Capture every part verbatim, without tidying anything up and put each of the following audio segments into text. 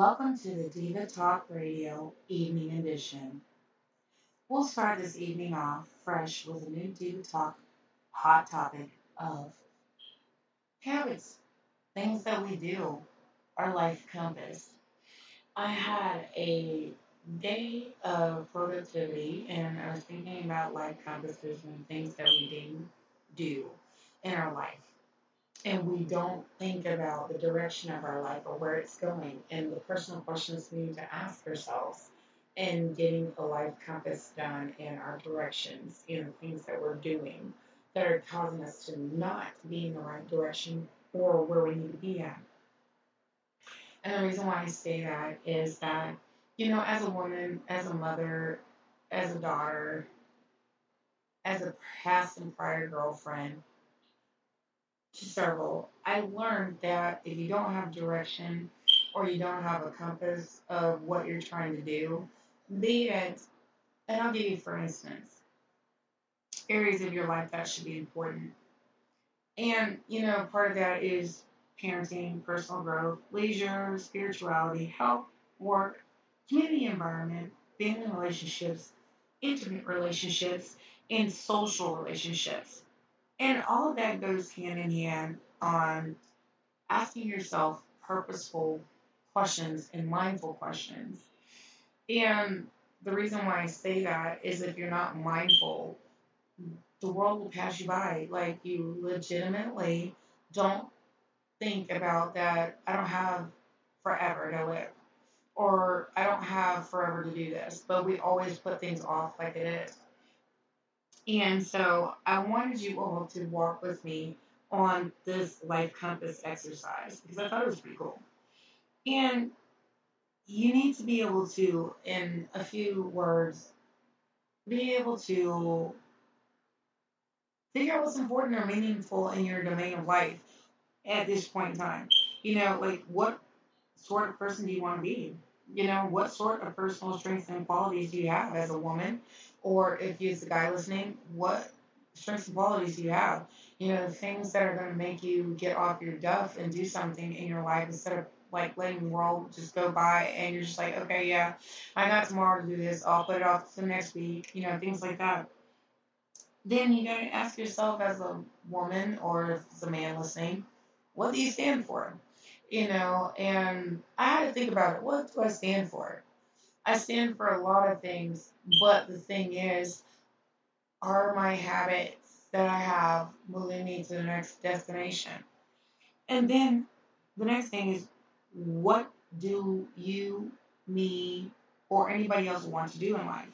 Welcome to the Diva Talk Radio Evening Edition. We'll start this evening off fresh with a new Diva Talk hot topic of habits, things that we do, our life compass. I had a day of productivity and I was thinking about life compasses and things that we didn't do in our life. And we don't think about the direction of our life or where it's going and the personal questions we need to ask ourselves and getting a life compass done in our directions in the things that we're doing that are causing us to not be in the right direction or where we need to be at. And the reason why I say that is that, you know, as a woman, as a mother, as a daughter, as a past and prior girlfriend, to several, I learned that if you don't have direction or you don't have a compass of what you're trying to do, be it, and I'll give you for instance, areas of your life that should be important. And, you know, part of that is parenting, personal growth, leisure, spirituality, health, work, community environment, family relationships, intimate relationships, and social relationships. And all of that goes hand in hand on asking yourself purposeful questions and mindful questions. And the reason why I say that is if you're not mindful, the world will pass you by. Like you legitimately don't think about that. I don't have forever to live, or I don't have forever to do this, but we always put things off like it is. And so I wanted you all to walk with me on this life compass exercise because I thought it was pretty cool. And you need to be able to, in a few words, be able to figure out what's important or meaningful in your domain of life at this point in time. You know, like what sort of person do you want to be? You know, what sort of personal strengths and qualities do you have as a woman? Or if you're the guy listening, what strengths and qualities do you have? You know, things that are going to make you get off your duff and do something in your life instead of like letting the world just go by and you're just like, okay, yeah, I got tomorrow to do this. I'll put it off to next week. You know, things like that. Then you got to ask yourself as a woman or if it's a man listening, what do you stand for? You know, and I had to think about it. What do I stand for? I stand for a lot of things, but the thing is, are my habits that I have moving me to the next destination? And then the next thing is, what do you, me, or anybody else want to do in life?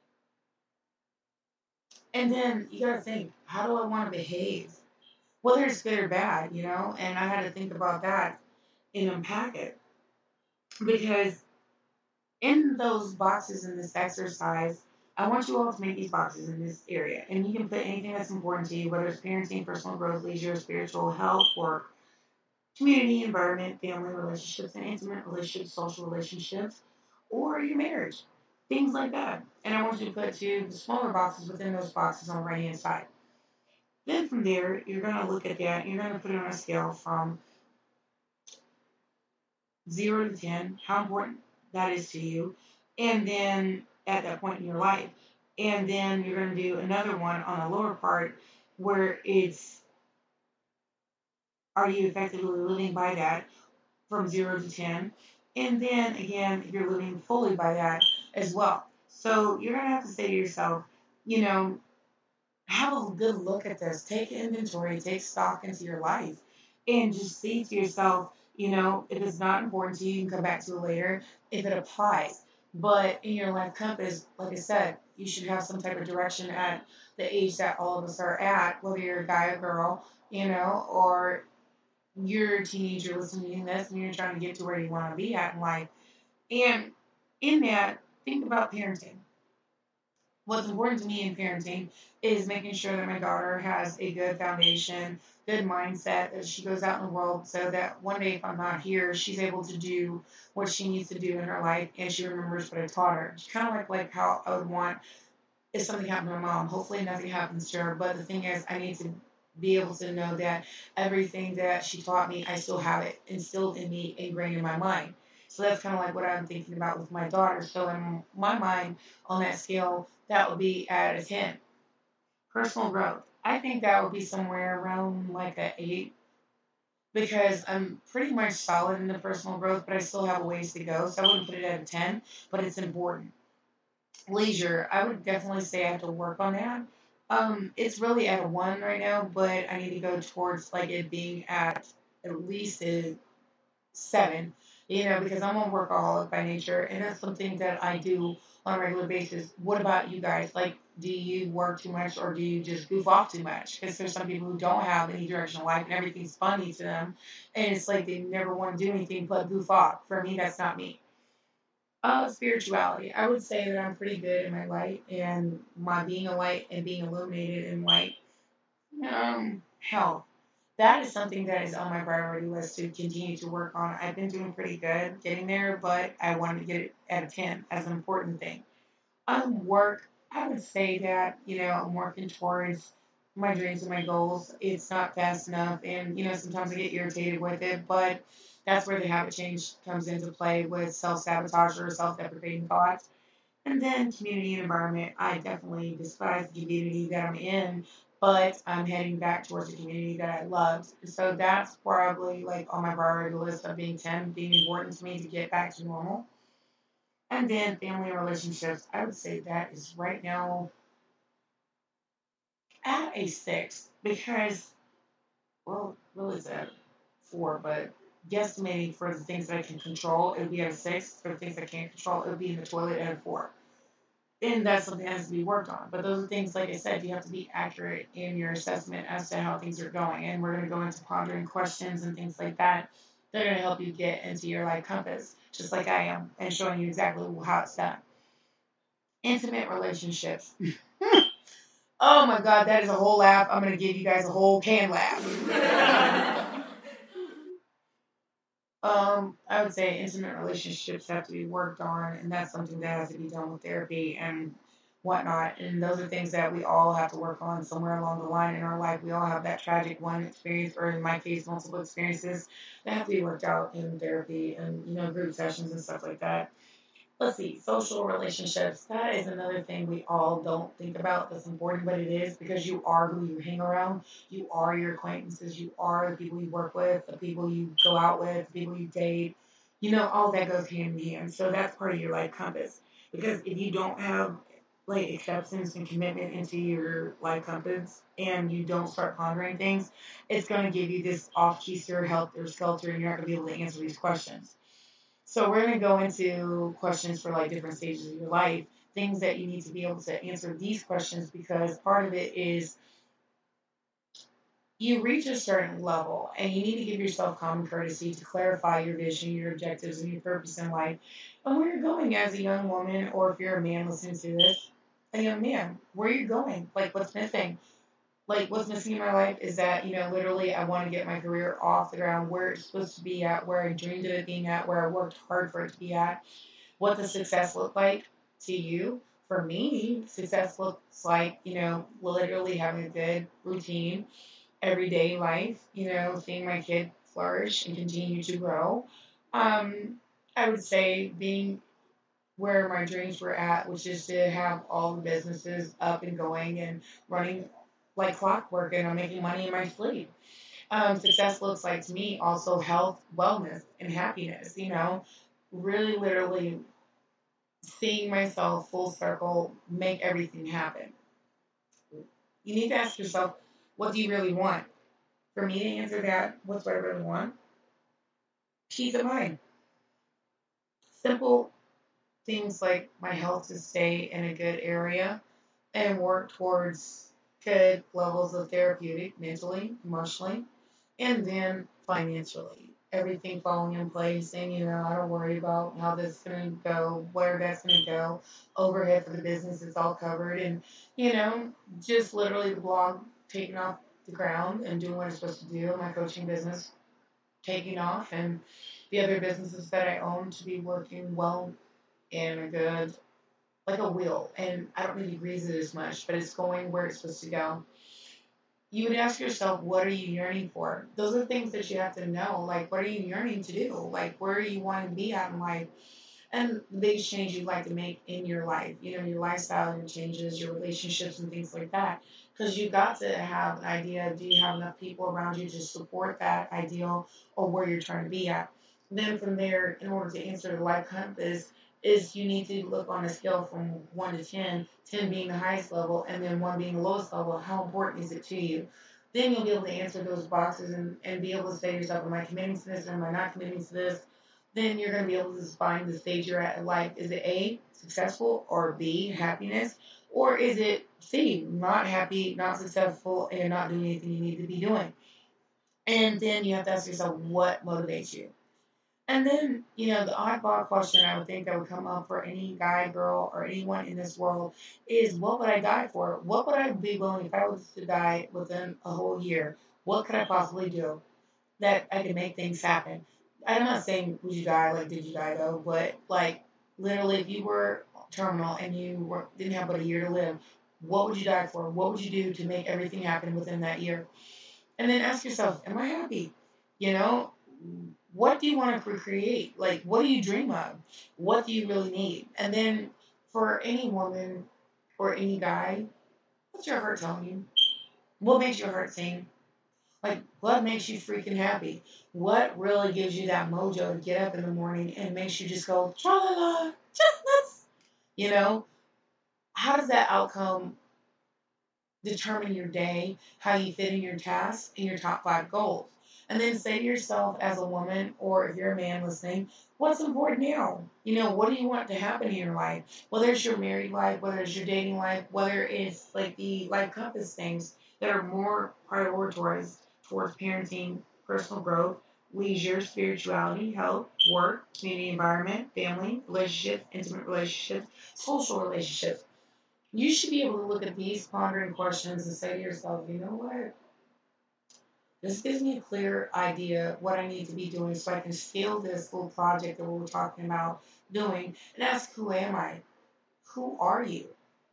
And then you got to think, how do I want to behave? Whether it's good or bad, you know? And I had to think about that and unpack it. Because in those boxes in this exercise, I want you all to make these boxes in this area. And you can put anything that's important to you, whether it's parenting, personal growth, leisure, spiritual, health, work, community, environment, family relationships, and intimate relationships, social relationships, or your marriage. Things like that. And I want you to put two smaller boxes within those boxes on the right hand side. Then from there, you're going to look at that and you're going to put it on a scale from zero to ten, how important that is to you, and then at that point in your life. And then you're going to do another one on the lower part where it's, are you effectively living by that from zero to ten? And then again, if you're living fully by that as well. So you're going to have to say to yourself, you know, have a good look at this. Take inventory, take stock into your life, and just see to yourself, you know, if it's not important to you, you can come back to it later if it applies. But in your life compass, like I said, you should have some type of direction at the age that all of us are at, whether you're a guy or girl, you know, or you're a teenager listening to this and you're trying to get to where you want to be at in life. And in that, think about parenting. What's important to me in parenting is making sure that my daughter has a good foundation, good mindset, that she goes out in the world so that one day if I'm not here, she's able to do what she needs to do in her life and she remembers what I taught her. It's kind of like, like how I would want if something happened to my mom. Hopefully nothing happens to her, but the thing is I need to be able to know that everything that she taught me, I still have it instilled in me, ingrained in my mind. So that's kind of like what I'm thinking about with my daughter. So in my mind, on that scale, that would be at a ten. Personal growth. I think that would be somewhere around like a eight because I'm pretty much solid in the personal growth, but I still have a ways to go. So I wouldn't put it at a ten, but it's important. Leisure, I would definitely say I have to work on that. Um, it's really at a one right now, but I need to go towards like it being at at least a seven, you know, because I'm a workaholic by nature, and that's something that I do on a regular basis. What about you guys? Like, do you work too much or do you just goof off too much? Because there's some people who don't have any direction in life and everything's funny to them, and it's like they never want to do anything but goof off. For me, that's not me. Uh, spirituality. I would say that I'm pretty good in my light and my being a light and being illuminated in light. Um, health. That is something that is on my priority list to continue to work on. I've been doing pretty good getting there, but I wanted to get it at a ten as an important thing. Um, work, I would say that, you know, I'm working towards my dreams and my goals. It's not fast enough, and, you know, sometimes I get irritated with it, but that's where the habit change comes into play with self sabotage or self deprecating thoughts. And then community and environment. I definitely despise the community that I'm in, but I'm heading back towards a community that I loved. So that's probably like on my priority list of being ten, being important to me to get back to normal. And then family and relationships. I would say that is right now at a six because, well, really it's a four, but guesstimating for the things that I can control, it would be at a six. For the things I can't control, it would be in the toilet at a four. And that's something that has to be worked on. But those are things, like I said, you have to be accurate in your assessment as to how things are going. And we're going to go into pondering questions and things like that. They're going to help you get into your life compass, just like I am, and showing you exactly how it's done. Intimate relationships. Oh my God, that is a whole laugh. I'm going to give you guys a whole can laugh. Um, I would say intimate relationships have to be worked on, and that's something that has to be done with therapy and whatnot. And those are things that we all have to work on somewhere along the line in our life. We all have that tragic one experience, or in my case, multiple experiences that have to be worked out in therapy and, you know, group sessions and stuff like that. Let's see, social relationships. That is another thing we all don't think about that's important, but it is because you are who you hang around. You are your acquaintances. You are the people you work with, the people you go out with, the people you date. You know, all that goes hand in hand. So that's part of your life compass. Because if you don't have like acceptance and commitment into your life compass and you don't start pondering things, it's going to give you this off keister, helter skelter, and you're not going to be able to answer these questions. So we're going to go into questions for like different stages of your life, things that you need to be able to answer these questions because part of it is you reach a certain level and you need to give yourself common courtesy to clarify your vision, your objectives, and your purpose in life. And where you're going as a young woman, or if you're a man listening to this, a young man, where you're going, like what's missing. Like what's missing in my life is that, you know, literally I want to get my career off the ground where it's supposed to be at, where I dreamed of it being at, where I worked hard for it to be at. What does success look like to you? For me, success looks like, you know, literally having a good routine, everyday life, you know, seeing my kid flourish and continue to grow. Um, I would say being where my dreams were at, which is to have all the businesses up and going and running like clockwork, and I'm making money in my sleep. Um, success looks like to me also health, wellness, and happiness, you know, really literally seeing myself full circle make everything happen. You need to ask yourself, what do you really want? For me to answer that, what's what I really want? Peace of mind. Simple things like my health to stay in a good area and work towards good levels of therapeutic, mentally, emotionally, and then financially. Everything falling in place, and you know, I don't worry about how this is gonna go, where that's gonna go. Overhead for the business is all covered, and you know, just literally the blog taking off the ground and doing what it's supposed to do. My coaching business taking off, and the other businesses that I own to be working well in a good, like a wheel. And I don't need to grease it as much, but it's going where it's supposed to go. you would ask yourself, what are you yearning for? Those are things that you have to know. Like, what are you yearning to do? Like, where you want to be at in life? And the biggest change you'd like to make in your life, you know, your lifestyle, your changes, your relationships, and things like that. Because you got to have an idea. Do you have enough people around you to support that ideal or where you're trying to be at? Then from there, in order to answer the life compass, is you need to look on a scale from one to ten, ten being the highest level, and then one being the lowest level. How important is it to you? Then you'll be able to answer those boxes and, and be able to say to yourself, am I committing to this or am I not committing to this? Then you're going to be able to find the stage you're at in life. Is it A, successful, or B, happiness? Or is it C, not happy, not successful, and not doing anything you need to be doing? And then you have to ask yourself, what motivates you? And then, you know, the oddball question I would think that would come up for any guy, girl, or anyone in this world is, what would I die for? What would I be willing, if I was to die within a whole year, what could I possibly do that I could make things happen? I'm not saying would you die, like did you die though, but like literally if you were terminal and you were, didn't have but a year to live, what would you die for? What would you do to make everything happen within that year? And then ask yourself, am I happy? You know, what do you want to create? Like, what do you dream of? What do you really need? And then for any woman or any guy, what's your heart telling you? What makes your heart sing? Like, what makes you freaking happy? What really gives you that mojo to get up in the morning and makes you just go, tra la la, chestnuts? You know, how does that outcome determine your day, how you fit in your tasks, and your top five goals? And then say to yourself as a woman, or if you're a man listening, what's important now? You know, what do you want to happen in your life? Whether it's your married life, whether it's your dating life, whether it's like the life compass things that are more prioritized towards parenting, personal growth, leisure, spirituality, health, work, community environment, family, relationships, intimate relationships, social relationships. You should be able to look at these pondering questions and say to yourself, you know what? This gives me a clear idea what I need to be doing so I can scale this little project that we were talking about doing and ask, who am I? Who are you?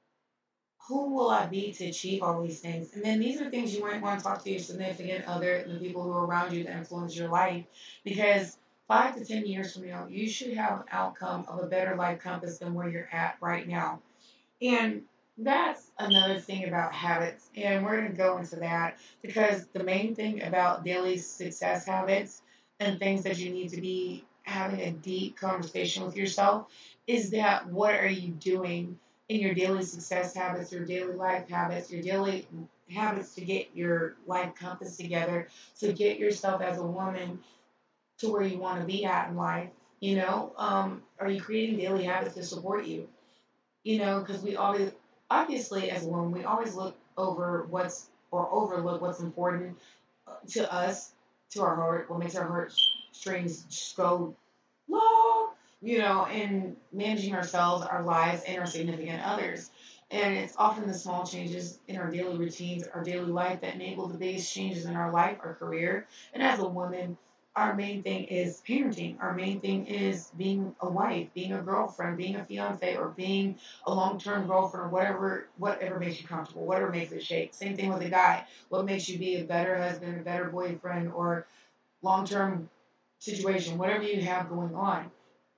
Who will I be to achieve all these things? And then these are things you might want to talk to your significant other and the people who are around you that influence your life. Because five to ten years from now, you should have an outcome of a better life compass than where you're at right now. And that's another thing about habits. And we're going to go into that because the main thing about daily success habits and things that you need to be having a deep conversation with yourself is that what are you doing in your daily success habits, your daily life habits, your daily habits to get your life compass together, to get yourself as a woman to where you want to be at in life. You know, um, are you creating daily habits to support you? You know, because we always, obviously, as a woman, we always look over what's, or overlook what's important to us, to our heart, what makes our heart strings just go low, you know, in managing ourselves, our lives, and our significant others. And it's often the small changes in our daily routines, our daily life that enable the biggest changes in our life, our career. And as a woman, our main thing is parenting. Our main thing is being a wife, being a girlfriend, being a fiance, or being a long-term girlfriend, or whatever, whatever makes you comfortable, whatever makes it shake. Same thing with a guy. What makes you be a better husband, a better boyfriend, or long-term situation, whatever you have going on.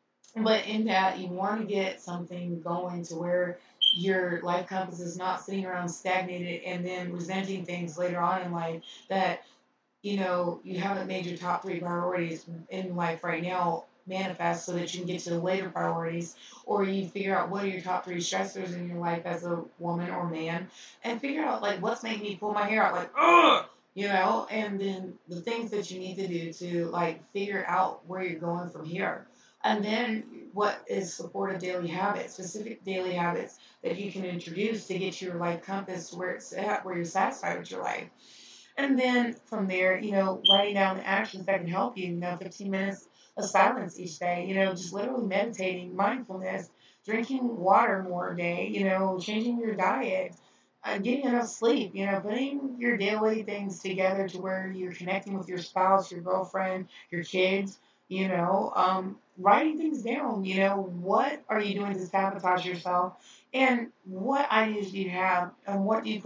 But in that, you want to get something going to where your life compass is not sitting around stagnated and then resenting things later on in life that, you know, you haven't made your top three priorities in life right now manifest so that you can get to the later priorities, or you figure out what are your top three stressors in your life as a woman or man, and figure out like what's making me pull my hair out, like ugh, you know, and then the things that you need to do to like figure out where you're going from here, and then what is supportive daily habits, specific daily habits that you can introduce to get your life compass where it's at, where you're satisfied with your life. And then from there, you know, writing down the actions that can help you, you know, fifteen minutes of silence each day, you know, just literally meditating, mindfulness, drinking water more a day, you know, changing your diet, uh, getting enough sleep, you know, putting your daily things together to where you're connecting with your spouse, your girlfriend, your kids, you know, um, writing things down, you know, what are you doing to sabotage yourself and what ideas do you have and what do you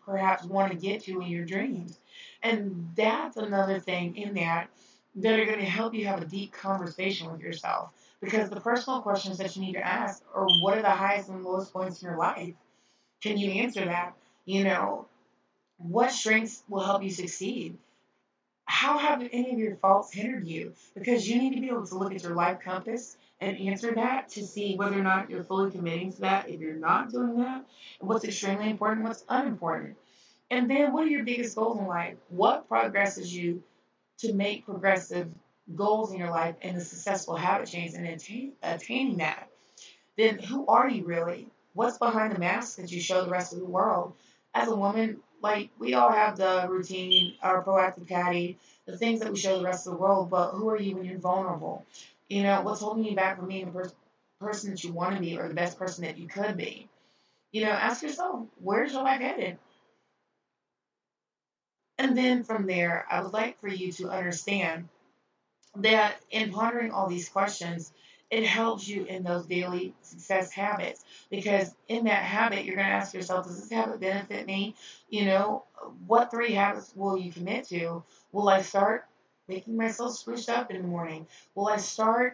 perhaps want to get to in your dreams. And that's another thing in that that are going to help you have a deep conversation with yourself. Because the personal questions that you need to ask are, what are the highest and lowest points in your life? Can you answer that? You know, what strengths will help you succeed? How have any of your faults hindered you? Because you need to be able to look at your life compass and answer that to see whether or not you're fully committing to that. If you're not doing that, what's extremely important, what's unimportant. And then what are your biggest goals in life? What progresses you to make progressive goals in your life and a successful habit change and attain, attaining that? Then who are you really? What's behind the mask that you show the rest of the world? As a woman, like, we all have the routine, our proactive caddy, the things that we show the rest of the world, but who are you when you're vulnerable? You know, what's holding you back from being the pers- person that you want to be or the best person that you could be? You know, ask yourself, where's your life headed? And then from there, I would like for you to understand that in pondering all these questions, it helps you in those daily success habits. Because in that habit, you're going to ask yourself, does this habit benefit me? You know, what three habits will you commit to? Will I start making myself spruced up in the morning? Will I start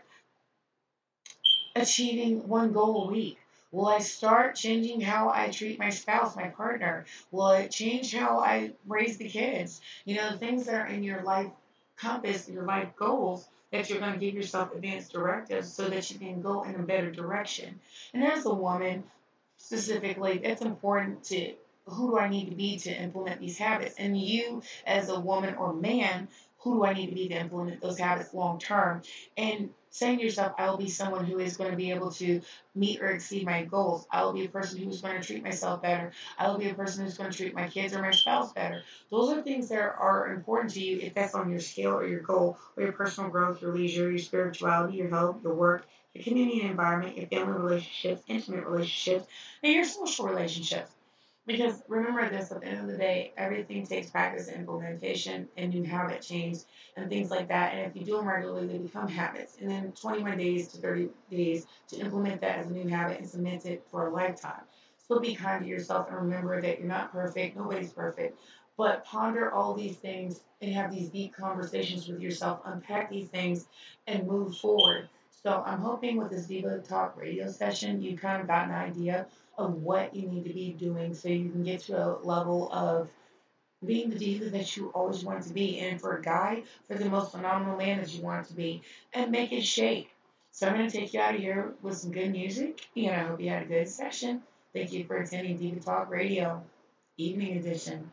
achieving one goal a week? Will I start changing how I treat my spouse, my partner? Will I change how I raise the kids? You know, the things that are in your life compass, your life goals, that you're going to give yourself advanced directives so that you can go in a better direction. And as a woman, specifically, it's important to, who do I need to be to implement these habits? And you, as a woman or man, who do I need to be to implement those habits long term? And saying to yourself, I will be someone who is going to be able to meet or exceed my goals. I will be a person who's going to treat myself better. I will be a person who's going to treat my kids or my spouse better. Those are things that are important to you if that's on your scale or your goal or your personal growth, your leisure, your spirituality, your health, your work, your community and environment, your family relationships, intimate relationships, and your social relationships. Because remember this, at the end of the day, everything takes practice and implementation and new habit change and things like that. And if you do them regularly, they become habits. And then twenty-one days to thirty days to implement that as a new habit and cement it for a lifetime. So be kind to yourself and remember that you're not perfect. Nobody's perfect. But ponder all these things and have these deep conversations with yourself. Unpack these things and move forward. So I'm hoping with this Diva Talk radio session, you kind of got an idea of what you need to be doing so you can get to a level of being the diva that you always wanted to be. And for a guy, for the most phenomenal man that you want to be, and make it shake. So I'm going to take you out of here with some good music. And I hope you had a good session. Thank you for attending Diva Talk Radio, Evening Edition.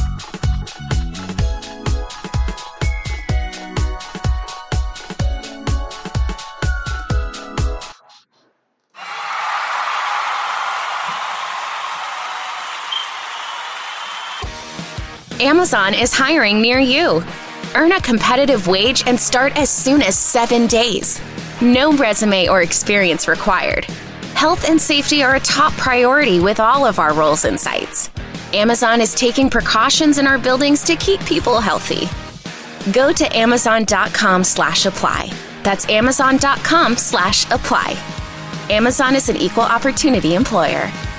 Amazon is hiring near you. Earn a competitive wage and start as soon as seven days. No resume or experience required. Health and safety are a top priority with all of our roles and sites. Amazon is taking precautions in our buildings to keep people healthy. Go to amazon.com slash apply. That's amazon.com slash apply. Amazon is an equal opportunity employer.